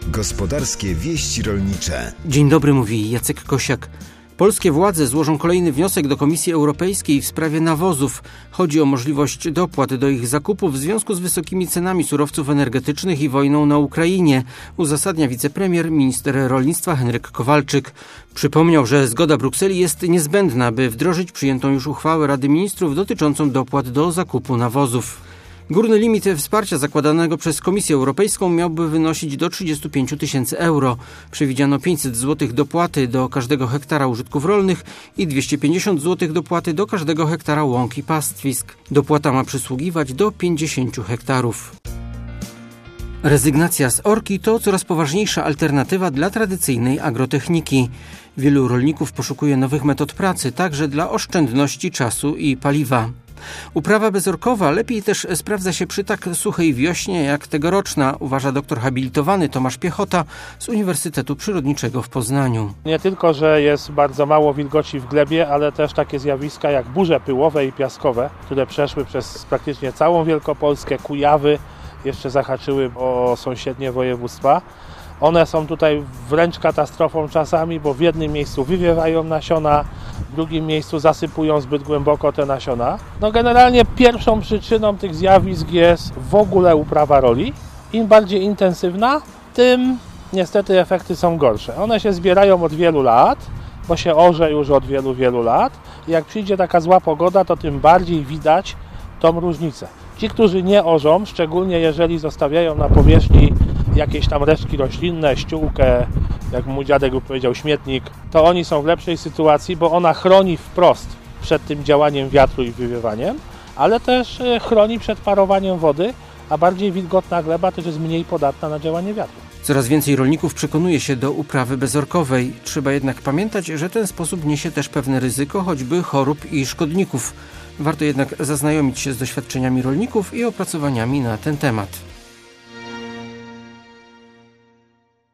Gospodarskie wieści rolnicze. Dzień dobry, mówi Jacek Kosiak. Polskie władze złożą kolejny wniosek do Komisji Europejskiej w sprawie nawozów. Chodzi o możliwość dopłat do ich zakupu w związku z wysokimi cenami surowców energetycznych i wojną na Ukrainie, uzasadnia wicepremier, minister rolnictwa Henryk Kowalczyk. Przypomniał, że zgoda Brukseli jest niezbędna, by wdrożyć przyjętą już uchwałę Rady Ministrów dotyczącą dopłat do zakupu nawozów. Górny limit wsparcia zakładanego przez Komisję Europejską miałby wynosić do 35 000 euro. Przewidziano 500 zł dopłaty do każdego hektara użytków rolnych i 250 zł dopłaty do każdego hektara łąk i pastwisk. Dopłata ma przysługiwać do 50 hektarów. Rezygnacja z orki to coraz poważniejsza alternatywa dla tradycyjnej agrotechniki. Wielu rolników poszukuje nowych metod pracy, także dla oszczędności czasu i paliwa. Uprawa bezorkowa lepiej też sprawdza się przy tak suchej wiośnie jak tegoroczna, uważa doktor habilitowany Tomasz Piechota z Uniwersytetu Przyrodniczego w Poznaniu. Nie tylko, że jest bardzo mało wilgoci w glebie, ale też takie zjawiska jak burze pyłowe i piaskowe, które przeszły przez praktycznie całą Wielkopolskę, Kujawy, jeszcze zahaczyły o sąsiednie województwa. One są tutaj wręcz katastrofą czasami, bo w jednym miejscu wywiewają nasiona, w drugim miejscu zasypują zbyt głęboko te nasiona. Generalnie pierwszą przyczyną tych zjawisk jest w ogóle uprawa roli. Im bardziej intensywna, tym niestety efekty są gorsze. One się zbierają od wielu lat, bo się orze już od wielu lat. I jak przyjdzie taka zła pogoda, to tym bardziej widać tą różnicę. Ci, którzy nie orzą, szczególnie jeżeli zostawiają na powierzchni jakieś tam resztki roślinne, ściółkę, jak mój dziadek powiedział, śmietnik, to oni są w lepszej sytuacji, bo ona chroni wprost przed tym działaniem wiatru i wywiewaniem, ale też chroni przed parowaniem wody, a bardziej wilgotna gleba też jest mniej podatna na działanie wiatru. Coraz więcej rolników przekonuje się do uprawy bezorkowej. Trzeba jednak pamiętać, że ten sposób niesie też pewne ryzyko, choćby chorób i szkodników. Warto jednak zaznajomić się z doświadczeniami rolników i opracowaniami na ten temat.